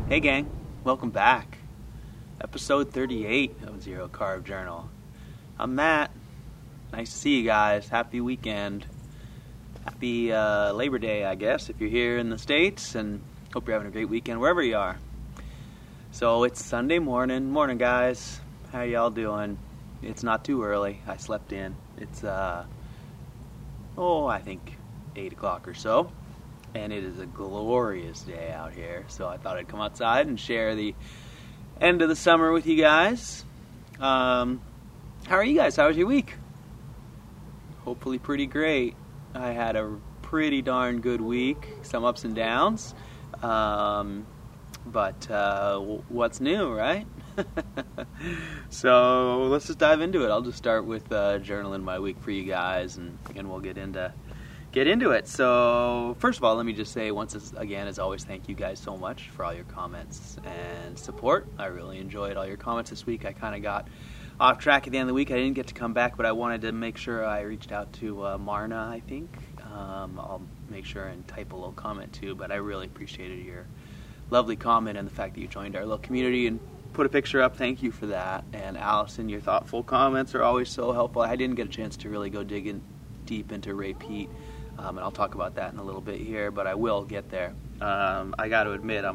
Hey gang, welcome back. Episode 38 of Zero Carb Journal. I'm Matt. Nice to see you guys. Happy weekend. Happy Labor Day, I guess, if you're here in the States, and hope you're having a great weekend wherever you are. So it's Sunday morning. Morning, guys. How y'all doing? It's not too early. I slept in. It's, I think 8 o'clock or so. And it is a glorious day out here, so I thought I'd come outside and share the end of the summer with you guys. How are you guys? How was your week? Hopefully pretty great. I had a pretty darn good week, some ups and downs, but what's new, right? So let's just dive into it. I'll just start with journaling my week for you guys, and we'll get into it. So first of all, let me just say once again, as always, thank you guys so much for all your comments and support. I really enjoyed all your comments this week. I kind of got off track at the end of the week. I didn't get to come back, but I wanted to make sure I reached out to Marna, I think. I'll make sure and type a little comment too, but I really appreciated your lovely comment and the fact that you joined our little community and put a picture up. Thank you for that. And Allison, your thoughtful comments are always so helpful. I didn't get a chance to really go digging deep into Ray Pete. And I'll talk about that in a little bit here, but I will get there. I got to admit,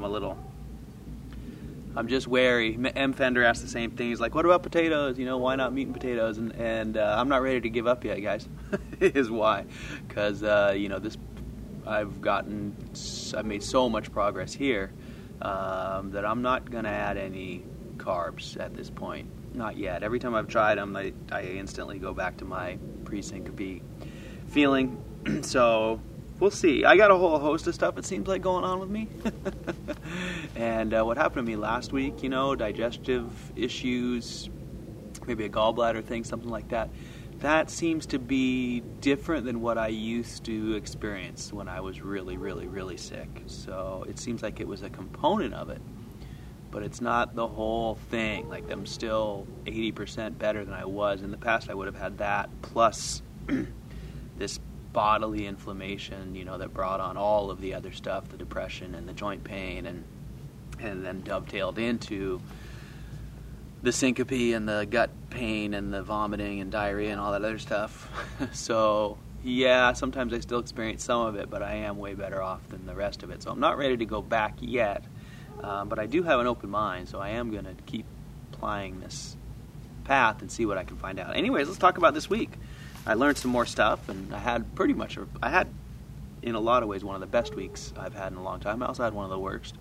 I'm just wary. M. Fender asked the same thing. He's like, what about potatoes? Why not meat and potatoes? And I'm not ready to give up yet, guys, is why. Because, I've made so much progress here that I'm not going to add any carbs at this point. Not yet. Every time I've tried them, I instantly go back to my pre-syncope feeling. So we'll see. I got a whole host of stuff, it seems like, going on with me. And what happened to me last week, digestive issues, maybe a gallbladder thing, something like that. That seems to be different than what I used to experience when I was really, really, really sick. So it seems like it was a component of it, but it's not the whole thing. Like, I'm still 80% better than I was. In the past, I would have had that plus this bodily inflammation, that brought on all of the other stuff, the depression and the joint pain, and then dovetailed into the syncope and the gut pain and the vomiting and diarrhea and all that other stuff. So, yeah, sometimes I still experience some of it, but I am way better off than the rest of it. So I'm not ready to go back yet, but I do have an open mind, so I am going to keep applying this path and see what I can find out. Anyways, let's talk about this week. I learned some more stuff, and I had in a lot of ways, one of the best weeks I've had in a long time. I also had one of the worst.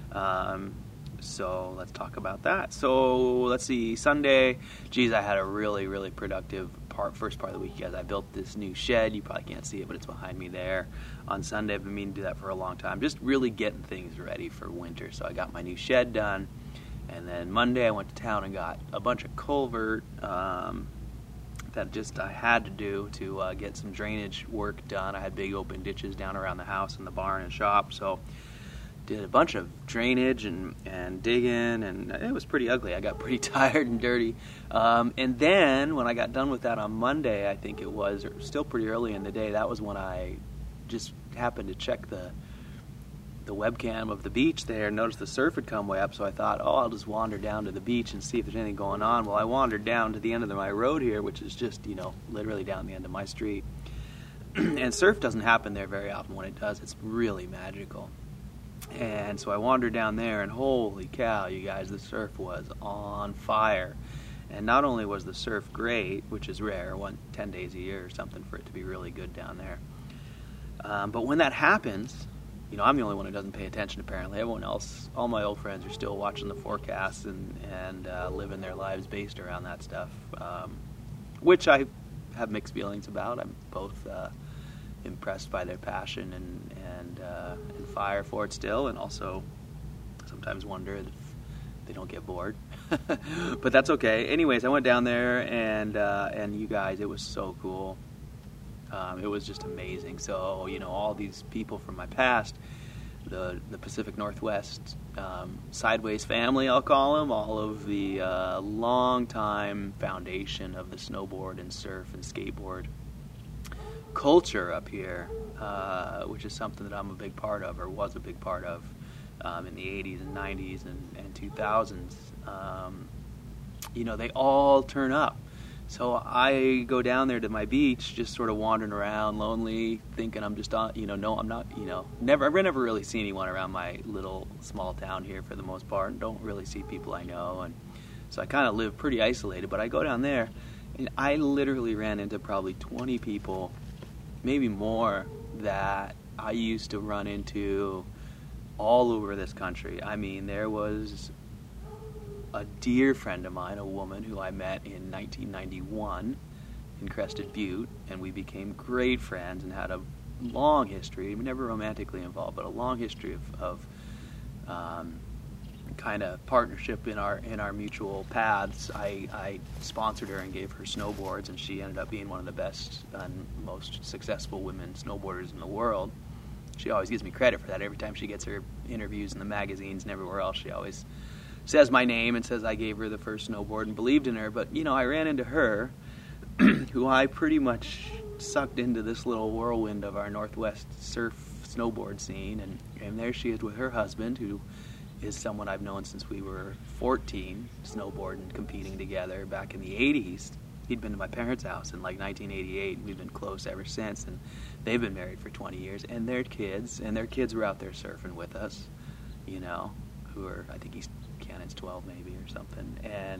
So let's talk about that. So let's see, Sunday, I had a really, really productive first part of the week, guys. I built this new shed. You probably can't see it, but it's behind me there. On Sunday, I've been meaning to do that for a long time, just really getting things ready for winter. So I got my new shed done, and then Monday I went to town and got a bunch of culvert, that I had to do to get some drainage work done. I had big open ditches down around the house and the barn and shop, so did a bunch of drainage and digging, and it was pretty ugly. I got pretty tired and dirty. And then when I got done with that on Monday, I think it was, or still pretty early in the day, that was when I just happened to check the webcam of the beach there and noticed the surf had come way up, so I thought, I'll just wander down to the beach and see if there's anything going on. Well, I wandered down to the end of my road here, which is just, literally down the end of my street. And surf doesn't happen there very often. When it does, it's really magical. And so I wandered down there, and holy cow, you guys, the surf was on fire. And not only was the surf great, which is rare, 10 days a year or something for it to be really good down there, but when that happens, I'm the only one who doesn't pay attention, apparently. Everyone else, all my old friends, are still watching the forecasts and living their lives based around that stuff, which I have mixed feelings about. I'm both impressed by their passion and fire for it still, and also sometimes wonder if they don't get bored. But that's okay. Anyways, I went down there, and you guys, it was so cool. It was just amazing. So, all these people from my past, the Pacific Northwest Sideways family, I'll call them, all of the long-time foundation of the snowboard and surf and skateboard culture up here, which is something that I'm a big part of, or was a big part of, in the 80s and 90s and 2000s. They all turn up. So I go down there to my beach, just sort of wandering around, lonely, thinking I'm just on, no, I'm not, I've never really seen anyone around my little small town here for the most part, and don't really see people I know, and so I kind of live pretty isolated, but I go down there, and I literally ran into probably 20 people, maybe more, that I used to run into all over this country. I mean, there was a dear friend of mine, a woman who I met in 1991 in Crested Butte, and we became great friends and had a long history, never romantically involved, but a long history of kind of partnership in our mutual paths. I sponsored her and gave her snowboards, and she ended up being one of the best and most successful women snowboarders in the world. She always gives me credit for that. Every time she gets her interviews in the magazines and everywhere else, she always says my name and says I gave her the first snowboard and believed in her. But, I ran into her, who I pretty much sucked into this little whirlwind of our Northwest surf snowboard scene. And there she is with her husband, who is someone I've known since we were 14, snowboarding, competing together back in the 80s. He'd been to my parents' house in like 1988, and we've been close ever since. And they've been married for 20 years, and their kids were out there surfing with us, who are, I think Cannon's 12 maybe or something.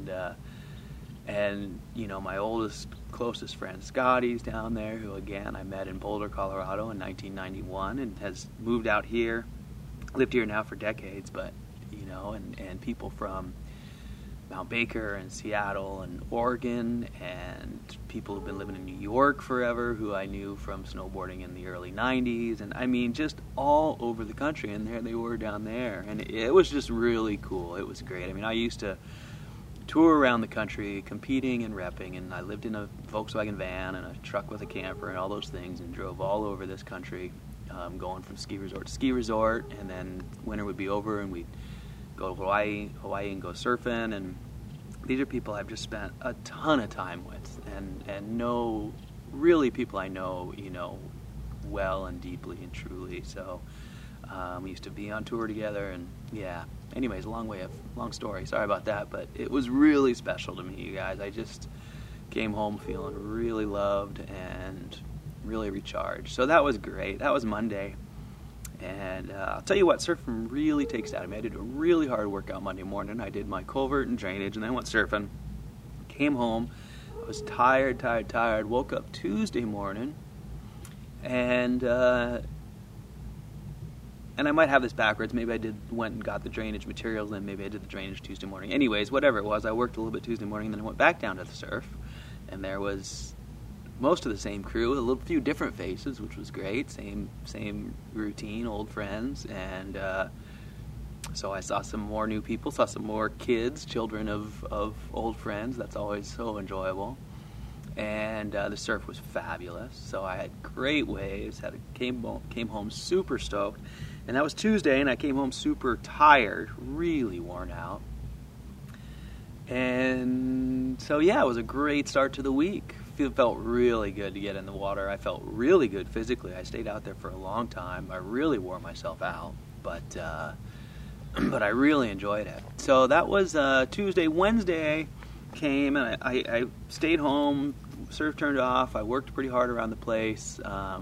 And my oldest, closest friend, Scotty's down there, who, again, I met in Boulder, Colorado in 1991, and has moved out here, lived here now for decades, but, and people from Mount Baker and Seattle and Oregon, and people who've been living in New York forever, who I knew from snowboarding in the early 90s, and I mean, just all over the country, and there they were down there, and it was just really cool. It was great. I mean, I used to tour around the country competing and repping, and I lived in a Volkswagen van and a truck with a camper and all those things, and drove all over this country, going from ski resort to ski resort, and then winter would be over and we'd go to Hawaii and go surfing. And these are people I've just spent a ton of time with, and know, really people I know, well and deeply and truly. So we used to be on tour together, and yeah. Anyways, long story. Sorry about that, but it was really special to me, you guys. I just came home feeling really loved and really recharged. So that was great. That was Monday. And I'll tell you what, surfing really takes out of me. I did a really hard workout Monday morning. I did my culvert and drainage, and then went surfing. Came home. I was tired. Woke up Tuesday morning, and I might have this backwards. Maybe I went and got the drainage materials, and maybe I did the drainage Tuesday morning. Anyways, whatever it was, I worked a little bit Tuesday morning, and then I went back down to the surf, and there was most of the same crew, a few different faces, which was great. Same routine, old friends, and so I saw some more new people, saw some more kids, children of old friends. That's always so enjoyable. And the surf was fabulous. So I had great waves. Came home super stoked, and that was Tuesday. And I came home super tired, really worn out. And so yeah, it was a great start to the week. It felt really good to get in the water. I felt really good physically. I stayed out there for a long time. I really wore myself out, but I really enjoyed it. So that was Tuesday. Wednesday came, and I stayed home. Surf turned off. I worked pretty hard around the place.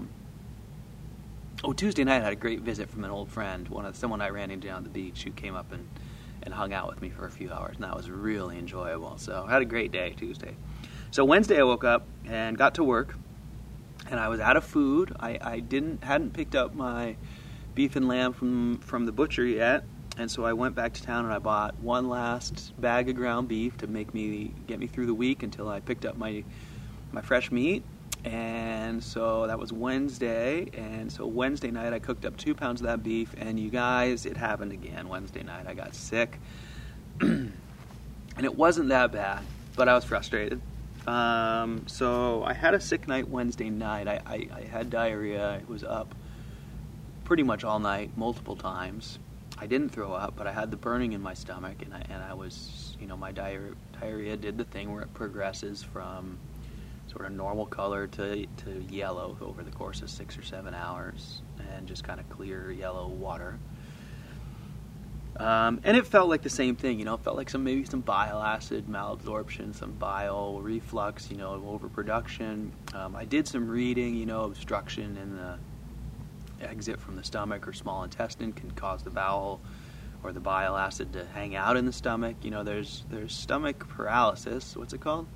Tuesday night I had a great visit from an old friend, someone I ran into on the beach, who came up and hung out with me for a few hours, and that was really enjoyable. So I had a great day Tuesday. So Wednesday I woke up and got to work, and I was out of food. I hadn't picked up my beef and lamb from the butcher yet, and so I went back to town and I bought one last bag of ground beef to get me through the week until I picked up my fresh meat. And so that was Wednesday, and so Wednesday night I cooked up 2 pounds of that beef, and you guys, it happened again. Wednesday night I got sick, and it wasn't that bad, but I was frustrated. So I had a sick night Wednesday night. I had diarrhea. I was up pretty much all night, multiple times. I didn't throw up, but I had the burning in my stomach, and I was, my diarrhea did the thing where it progresses from sort of normal color to yellow over the course of 6 or 7 hours, and just kind of clear yellow water. And it felt like the same thing, it felt like maybe some bile acid malabsorption, some bile reflux, overproduction. I did some reading, obstruction in the exit from the stomach or small intestine can cause the bowel or the bile acid to hang out in the stomach. There's stomach paralysis. What's it called?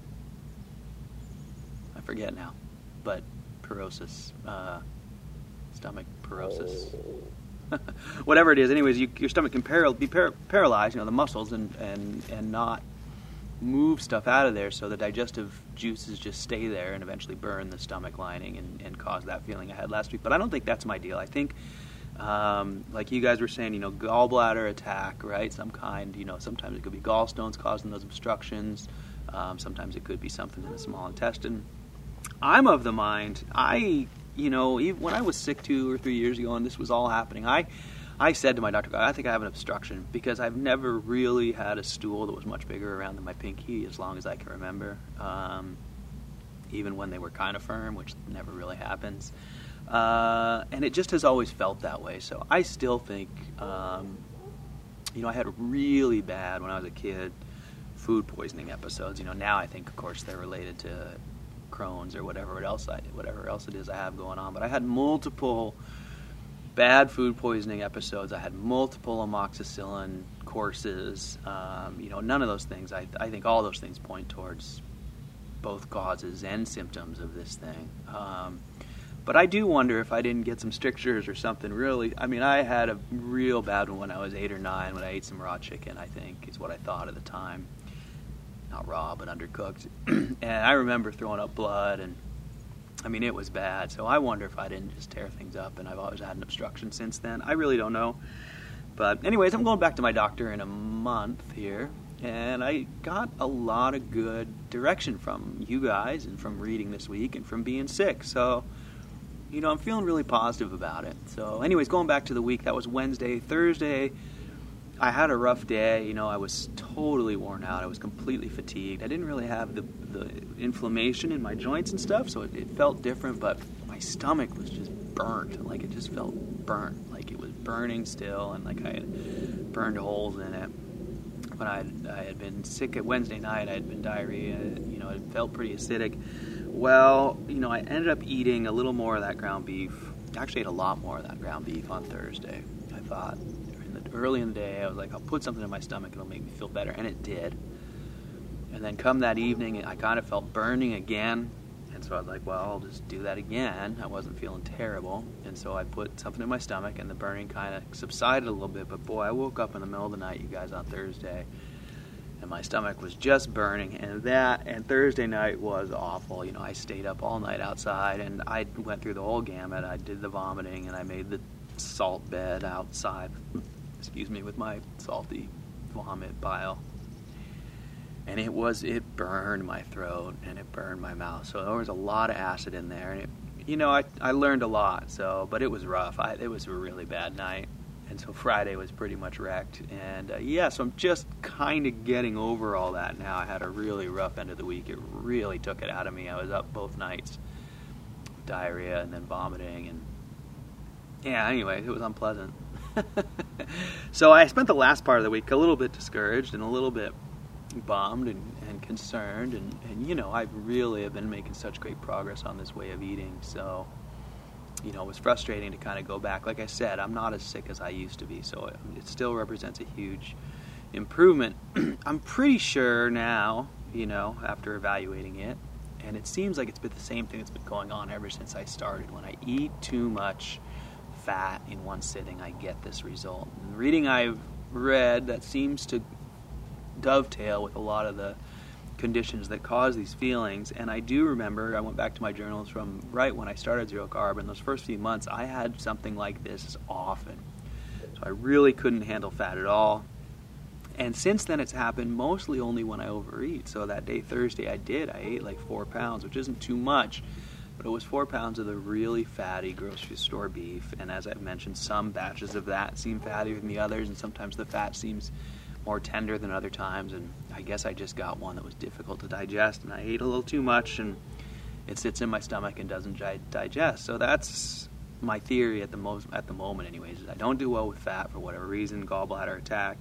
I forget now, but cirrhosis, stomach cirrhosis. Whatever it is, anyways, your stomach can be paralyzed, the muscles, and not move stuff out of there, so the digestive juices just stay there and eventually burn the stomach lining and cause that feeling I had last week. But I don't think that's my deal. I think, like you guys were saying, gallbladder attack, right? Some kind, sometimes it could be gallstones causing those obstructions. Sometimes it could be something in the small intestine. I'm of the mind, even when I was sick 2 or 3 years ago and this was all happening, I said to my doctor, I think I have an obstruction because I've never really had a stool that was much bigger around than my pinky as long as I can remember, even when they were kind of firm, which never really happens. And it just has always felt that way. So I still think, I had really bad, when I was a kid, food poisoning episodes. Now I think, of course, they're related to Crohn's or whatever else it is I have going on. But I had multiple bad food poisoning episodes. I had multiple amoxicillin courses. None of those things. I think all those things point towards both causes and symptoms of this thing. But I do wonder if I didn't get some strictures or something really. I had a real bad one when I was 8 or 9 when I ate some raw chicken, I think, is what I thought at the time. Not raw, but undercooked. And I remember throwing up blood, and it was bad. So I wonder if I didn't just tear things up, and I've always had an obstruction since then. I really don't know. But anyways, I'm going back to my doctor in a month here, and I got a lot of good direction from you guys and from reading this week and from being sick. So, I'm feeling really positive about it. So anyways, going back to the week, that was Wednesday. Thursday, I had a rough day. I was totally worn out. I was completely fatigued. I didn't really have the inflammation in my joints and stuff, so it felt different, but my stomach was just burnt. Like, it just felt burnt. Like, it was burning still, and like I had burned holes in it. When I had been sick at Wednesday night, I had been diarrhea. It felt pretty acidic. Well, I ended up eating a little more of that ground beef. I actually ate a lot more of that ground beef on Thursday. I thought, early in the day, I was like, I'll put something in my stomach, it'll make me feel better, and it did. And then come that evening, I kind of felt burning again, and so I was like, well, I'll just do that again. I wasn't feeling terrible, and so I put something in my stomach, and the burning kind of subsided a little bit, but boy, I woke up in the middle of the night, you guys, on Thursday, and my stomach was just burning, and Thursday night was awful. I stayed up all night outside, and I went through the whole gamut. I did the vomiting, and I made the salt bed outside, with my salty vomit bile. And it burned my throat and it burned my mouth. So there was a lot of acid in there. And I learned a lot, but it was rough. It was a really bad night. And so Friday was pretty much wrecked. And so I'm just kind of getting over all that now. I had a really rough end of the week. It really took it out of me. I was up both nights with diarrhea and then vomiting. And anyway, it was unpleasant. So I spent the last part of the week a little bit discouraged and a little bit bummed and concerned, and I really have been making such great progress on this way of eating, so it was frustrating to kind of go back. Like I said, I'm not as sick as I used to be, so it still represents a huge improvement. I'm pretty sure now, after evaluating it, and it seems like it's been the same thing that's been going on ever since I started. When I eat too much fat in one sitting, I get this result. And the reading I've read, that seems to dovetail with a lot of the conditions that cause these feelings. And I do remember, I went back to my journals from right when I started Zero Carb, in those first few months, I had something like this often. So I really couldn't handle fat at all. And since then, it's happened mostly only when I overeat. So that day, Thursday, I ate like 4 pounds, which isn't too much. But it was 4 pounds of the really fatty grocery store beef. And as I've mentioned, some batches of that seem fattier than the others, and sometimes the fat seems more tender than other times. And I guess I just got one that was difficult to digest, and I ate a little too much, and it sits in my stomach and doesn't digest. So that's my theory at the moment, anyways, is I don't do well with fat for whatever reason. Gallbladder attack,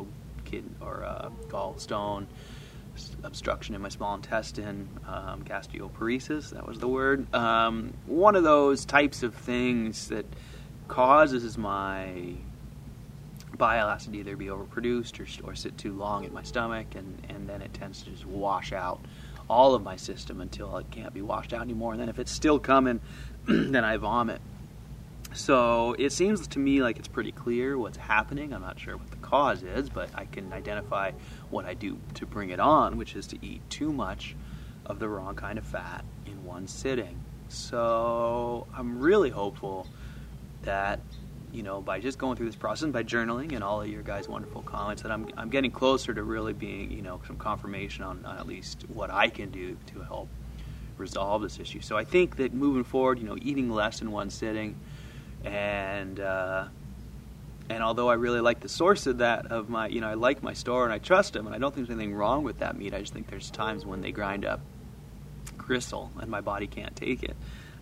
gallstone, obstruction in my small intestine, gastroparesis. That was the word. One of those types of things that causes my bile acid to either be overproduced or sit too long in my stomach, and then it tends to just wash out all of my system until it can't be washed out anymore. And then if it's still coming, then I vomit. So it seems to me like it's pretty clear what's happening. I'm not sure what the cause is, but I can identify what I do to bring it on, which is to eat too much of the wrong kind of fat in one sitting. So I'm really hopeful that, by just going through this process and by journaling and all of your guys' wonderful comments, that I'm getting closer to really being, some confirmation on at least what I can do to help resolve this issue. So I think that moving forward, eating less in one sitting, and although I really like the source of that, I like my store and I trust them, and I don't think there's anything wrong with that meat. I just think there's times when they grind up gristle and my body can't take it.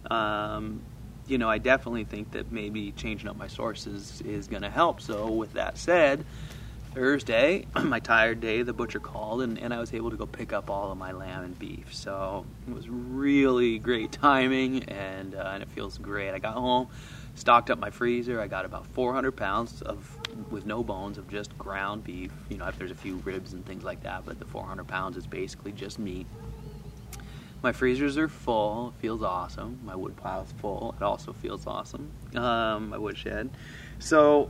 I definitely think that maybe changing up my sources is going to help. So with that said, Thursday, my tired day, the butcher called, and I was able to go pick up all of my lamb and beef. So it was really great timing, and it feels great. I got home, stocked up my freezer. I got about 400 pounds with no bones of just ground beef. There's a few ribs and things like that, but the 400 pounds is basically just meat. My freezers are full. It feels awesome. My wood pile is full. It also feels awesome. My woodshed. So,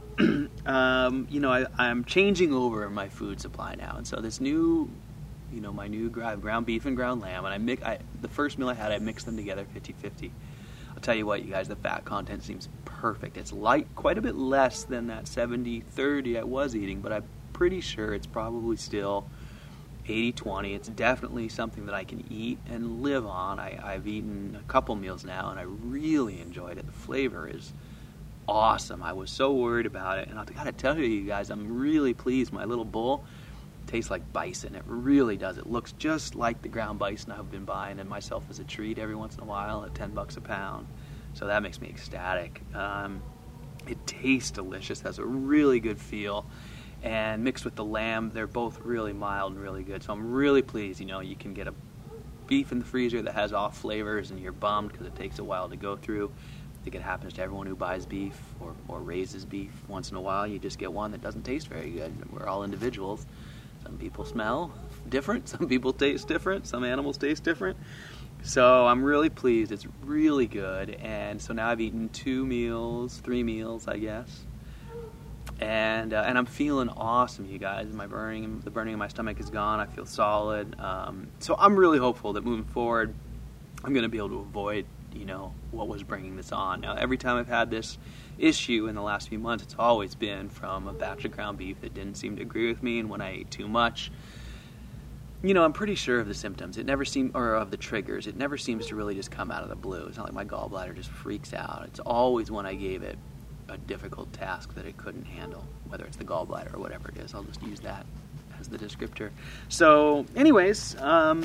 I'm changing over my food supply now. And so this new, my new ground beef and ground lamb, and the first meal I had, I mixed them together 50-50. I'll tell you what, you guys, the fat content seems perfect. It's light, quite a bit less than that 70-30 I was eating, but I'm pretty sure it's probably still 80-20. It's definitely something that I can eat and live on. I've eaten a couple meals now, and I really enjoyed it. The flavor is awesome. I was so worried about it, and I've got to tell you guys, I'm really pleased. My little bowl tastes like bison. It really does. It looks just like the ground bison I've been buying and myself as a treat every once in a while at $10 a pound. So that makes me ecstatic. It tastes delicious, has a really good feel. And mixed with the lamb, they're both really mild and really good. So I'm really pleased. You can get a beef in the freezer that has off flavors, and you're bummed because it takes a while to go through. I think it happens to everyone who buys beef or raises beef once in a while. You just get one that doesn't taste very good. We're all individuals. Some people smell different. Some people taste different. Some animals taste different. So I'm really pleased. It's really good. And so now I've eaten 3 meals, I guess. And I'm feeling awesome, you guys. The burning in my stomach is gone. I feel solid. So I'm really hopeful that moving forward, I'm going to be able to avoid, what was bringing this on. Now, every time I've had this issue in the last few months, it's always been from a batch of ground beef that didn't seem to agree with me, and when I ate too much, I'm pretty sure of the symptoms. Or of the triggers. It never seems to really just come out of the blue. It's not like my gallbladder just freaks out. It's always when I gave it a difficult task that it couldn't handle, whether it's the gallbladder or whatever it is. I'll just use that as the descriptor. So, anyways,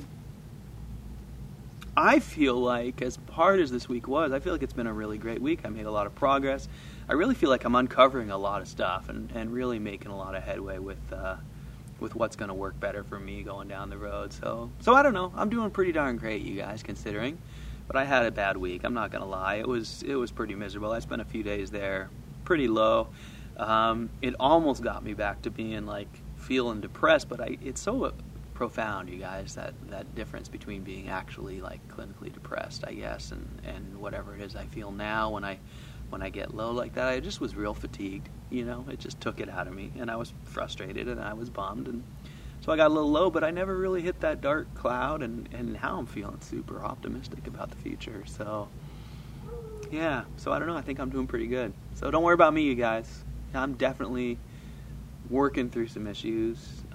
I feel like, as hard as this week was, I feel like it's been a really great week. I made a lot of progress. I really feel like I'm uncovering a lot of stuff and really making a lot of headway with what's going to work better for me going down the road. So I don't know. I'm doing pretty darn great, you guys, considering. But I had a bad week. I'm not going to lie. It was pretty miserable. I spent a few days there pretty low. It almost got me back to being feeling depressed, but it's so profound, you guys, that difference between being actually clinically depressed, I guess, and whatever it is I feel now when I get low like that. I just was real fatigued, It just took it out of me, and I was frustrated and I was bummed, and so I got a little low, but I never really hit that dark cloud, and now I'm feeling super optimistic about the future. So, yeah. So I don't know. I think I'm doing pretty good. So don't worry about me, you guys. I'm definitely working through some issues.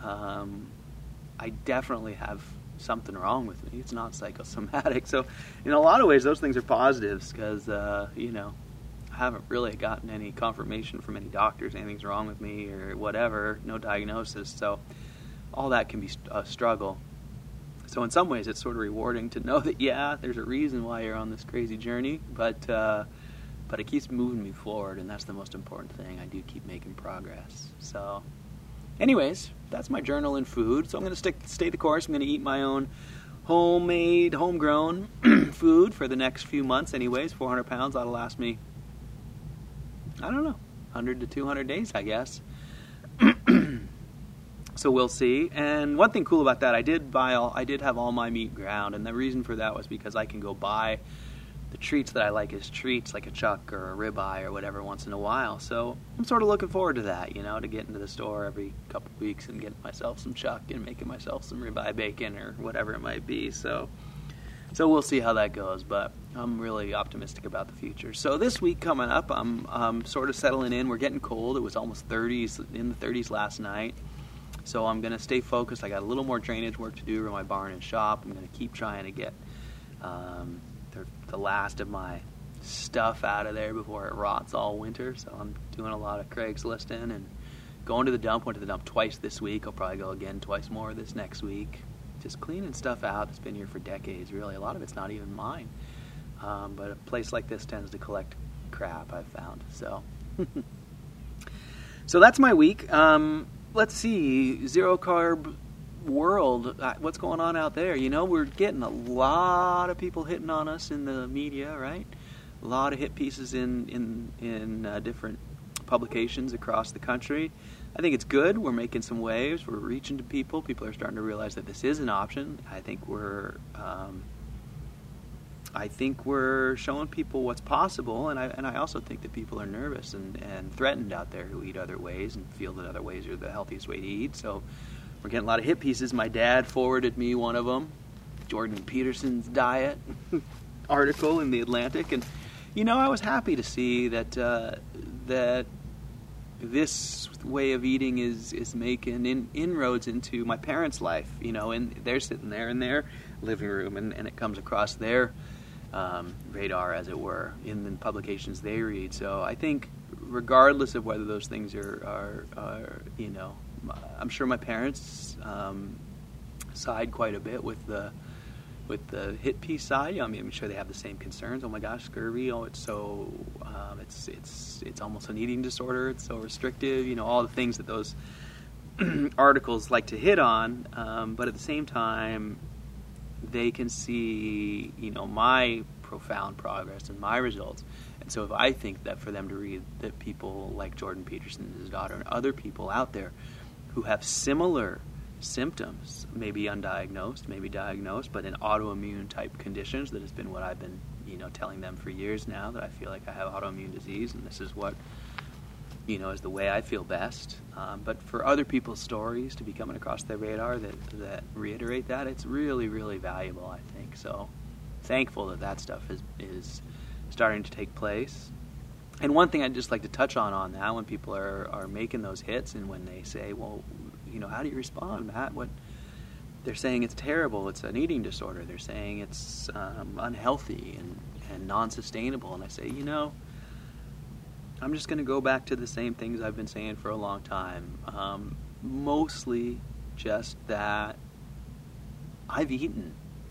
I definitely have something wrong with me. It's not psychosomatic. So in a lot of ways, those things are positives because, I haven't really gotten any confirmation from any doctors anything's wrong with me or whatever, no diagnosis. So all that can be a struggle. So in some ways, it's sort of rewarding to know that, yeah, there's a reason why you're on this crazy journey, but but it keeps moving me forward, and that's the most important thing. I do keep making progress. So anyways, that's my journal in food. So I'm going to stay the course. I'm going to eat my own homemade, homegrown food for the next few months anyways. 400 pounds, that'll last me, I don't know, 100 to 200 days, I guess. So we'll see. And one thing cool about that, I did have all my meat ground, and the reason for that was because I can go buy the treats that I like as treats, like a chuck or a ribeye or whatever, once in a while. So I'm sort of looking forward to that, to getting to the store every couple of weeks and getting myself some chuck and making myself some ribeye bacon or whatever it might be. So we'll see how that goes, but I'm really optimistic about the future. So this week coming up, I'm sort of settling in. We're getting cold. It was almost 30s, in the 30s last night. So I'm going to stay focused. I got a little more drainage work to do in my barn and shop. I'm going to keep trying to get the last of my stuff out of there before it rots all winter. So I'm doing a lot of Craigslisting and going to the dump. Went to the dump twice this week. I'll probably go again twice more this next week. Just cleaning stuff out that's been here for decades, really. A lot of it's not even mine. But a place like this tends to collect crap, I've found. So that's my week. Let's see, zero carb world, what's going on out there? We're getting a lot of people hitting on us in the media, right? A lot of hit pieces in different publications across the country. I think it's good. We're making some waves. We're reaching to people. People are starting to realize that this is an option. I think we're showing people what's possible, and I also think that people are nervous and threatened out there who eat other ways and feel that other ways are the healthiest way to eat. So we're getting a lot of hit pieces. My dad forwarded me one of them, Jordan Peterson's diet article in The Atlantic, and I was happy to see that this way of eating is making inroads into my parents' life, and they're sitting there in their living room, and it comes across their radar, as it were, in the publications they read. So I think regardless of whether those things are I'm sure my parents side quite a bit with the hit piece side. I'm sure they have the same concerns. Oh my gosh, scurvy! Oh, it's so it's almost an eating disorder. It's so restrictive. All the things that those articles like to hit on. But at the same time, they can see my profound progress and my results. And so if I think that for them to read that people like Jordan Peterson and his daughter and other people out there who have similar symptoms, maybe undiagnosed, maybe diagnosed, but in autoimmune type conditions, that has been what I've been telling them for years now, that I feel like I have autoimmune disease, and this is what is the way I feel best. But for other people's stories to be coming across their radar that reiterate that, it's really, really valuable, I think. So thankful that stuff is starting to take place. And one thing I'd just like to touch on that, when people are making those hits and when they say, well, how do you respond, Matt? What they're saying, it's terrible, it's an eating disorder. They're saying it's unhealthy and non-sustainable. And I say, I'm just going to go back to the same things I've been saying for a long time. Mostly just that I've eaten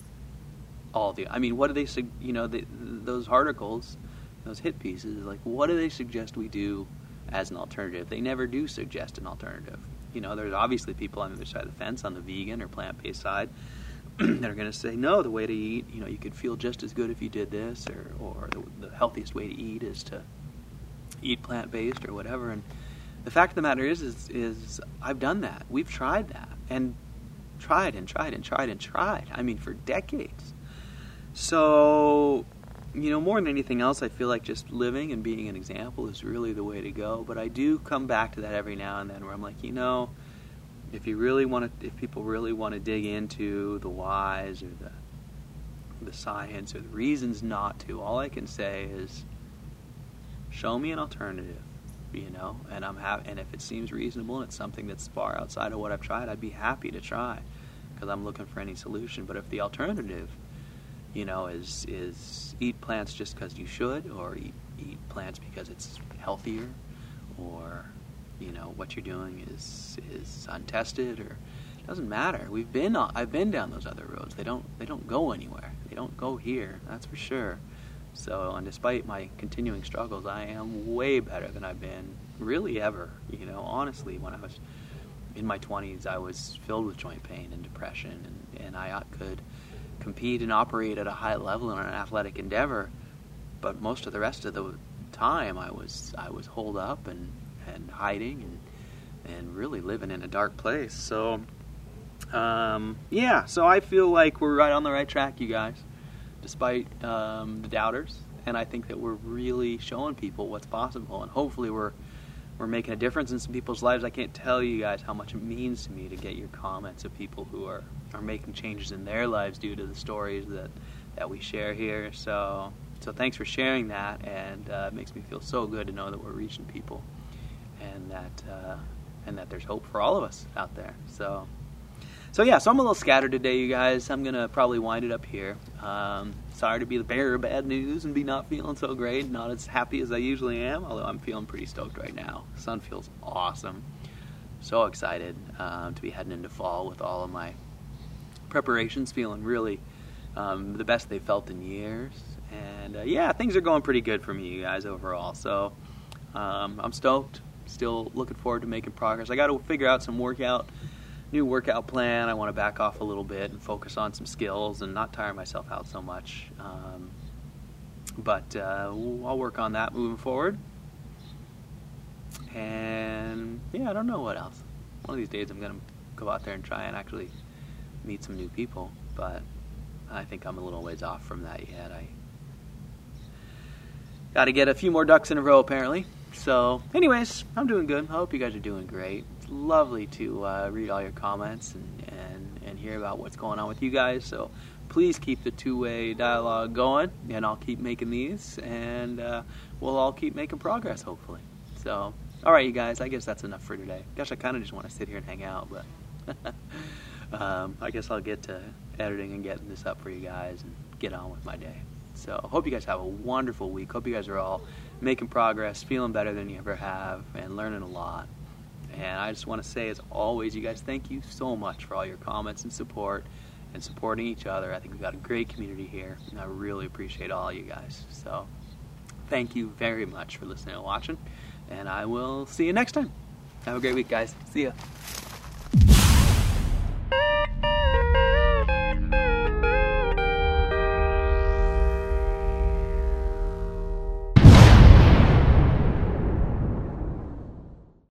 all the... what do they... those articles, those hit pieces, like, what do they suggest we do as an alternative? They never do suggest an alternative. There's obviously people on the other side of the fence, on the vegan or plant-based side, that are going to say, no, the way to eat, you could feel just as good if you did this, or the healthiest way to eat is to eat plant-based or whatever. And the fact of the matter is I've done that. We've tried that, and tried for decades. So more than anything else, I feel like just living and being an example is really the way to go. But I do come back to that every now and then, where I'm like, if people really want to dig into the whys or the science or the reasons not to, all I can say is, show me an alternative, and and if it seems reasonable and it's something that's far outside of what I've tried, I'd be happy to try, because I'm looking for any solution. But if the alternative, is eat plants just because you should, or eat plants because it's healthier, or what you're doing is untested, or it doesn't matter. I've been down those other roads. They don't go anywhere. They don't go here, that's for sure. So, and despite my continuing struggles, I am way better than I've been really ever. You know, honestly, when I was in my 20s, I was filled with joint pain and depression, and I could compete and operate at a high level in an athletic endeavor, but most of the rest of the time I was holed up and hiding and really living in a dark place. So so I feel like we're right on the right track, you guys, despite the doubters, and I think that we're really showing people what's possible, and hopefully we're making a difference in some people's lives. I can't tell you guys how much it means to me to get your comments of people who are making changes in their lives due to the stories that we share here. So thanks for sharing that, and it makes me feel so good to know that we're reaching people, and that there's hope for all of us out there. So I'm a little scattered today, you guys. I'm going to probably wind it up here. Sorry to be the bearer of bad news and be not feeling so great, not as happy as I usually am, although I'm feeling pretty stoked right now. The sun feels awesome. So excited to be heading into fall with all of my preparations, feeling really the best they've felt in years. And things are going pretty good for me, you guys, overall. So I'm stoked. Still looking forward to making progress. I got to figure out new workout plan. I want to back off a little bit and focus on some skills and not tire myself out so much. But I'll work on that moving forward. And I don't know what else. One of these days I'm going to go out there and try and actually meet some new people, but I think I'm a little ways off from that yet. I got to get a few more ducks in a row, apparently. So anyways, I'm doing good. I hope you guys are doing great. It's lovely to read all your comments and hear about what's going on with you guys. So please keep the two-way dialogue going, and I'll keep making these, and we'll all keep making progress, hopefully. So, all right, you guys, I guess that's enough for today. Gosh, I kind of just want to sit here and hang out, but I guess I'll get to editing and getting this up for you guys and get on with my day. So hope you guys have a wonderful week. Hope you guys are all making progress, feeling better than you ever have, and learning a lot. And I just want to say, as always, you guys, thank you so much for all your comments and support and supporting each other. I think we've got a great community here, and I really appreciate all you guys. So thank you very much for listening and watching, and I will see you next time. Have a great week, guys. See ya.